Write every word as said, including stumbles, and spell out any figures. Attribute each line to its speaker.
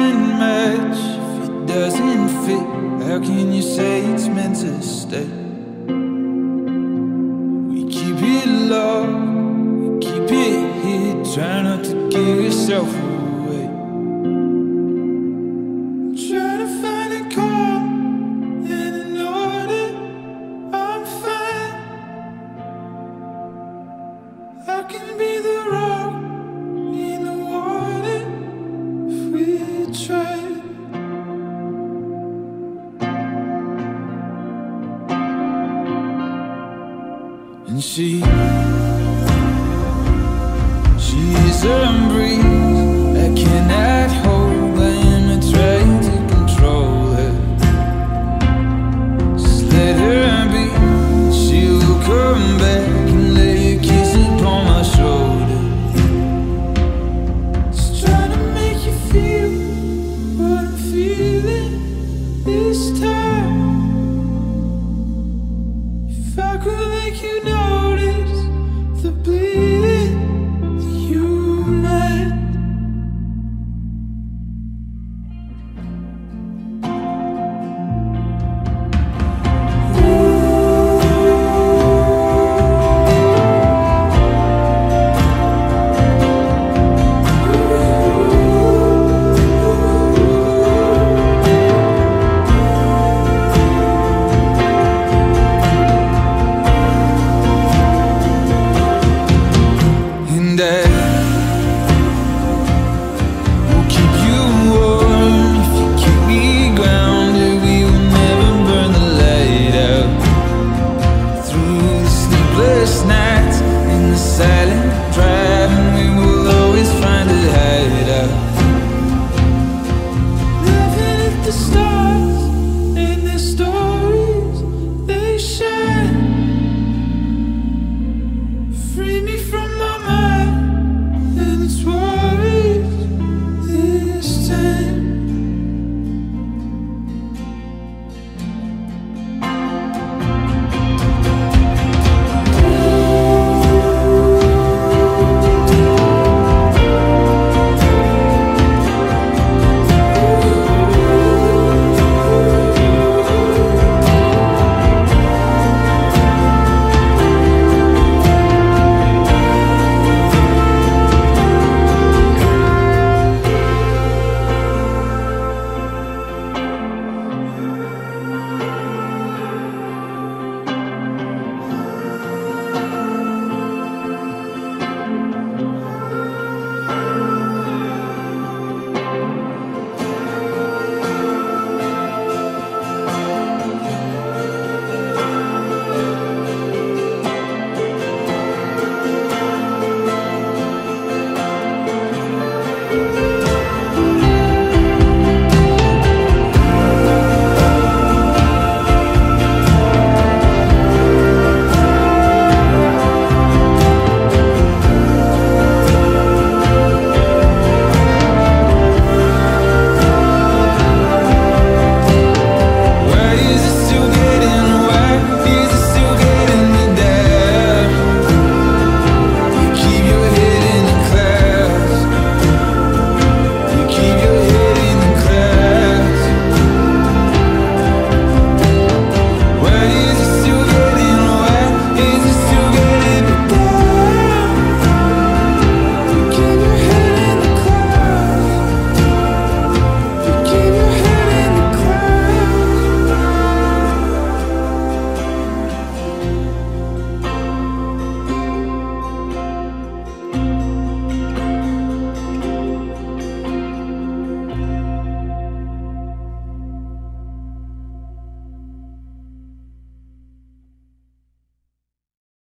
Speaker 1: doesn't match, if it doesn't fit, how can you say it's meant to stay? We keep it low, we keep it here, try not to give yourself away. Try to find a calm and an order, I'm fine. I can be the rock in the water if we try. And she, she's a breeze that can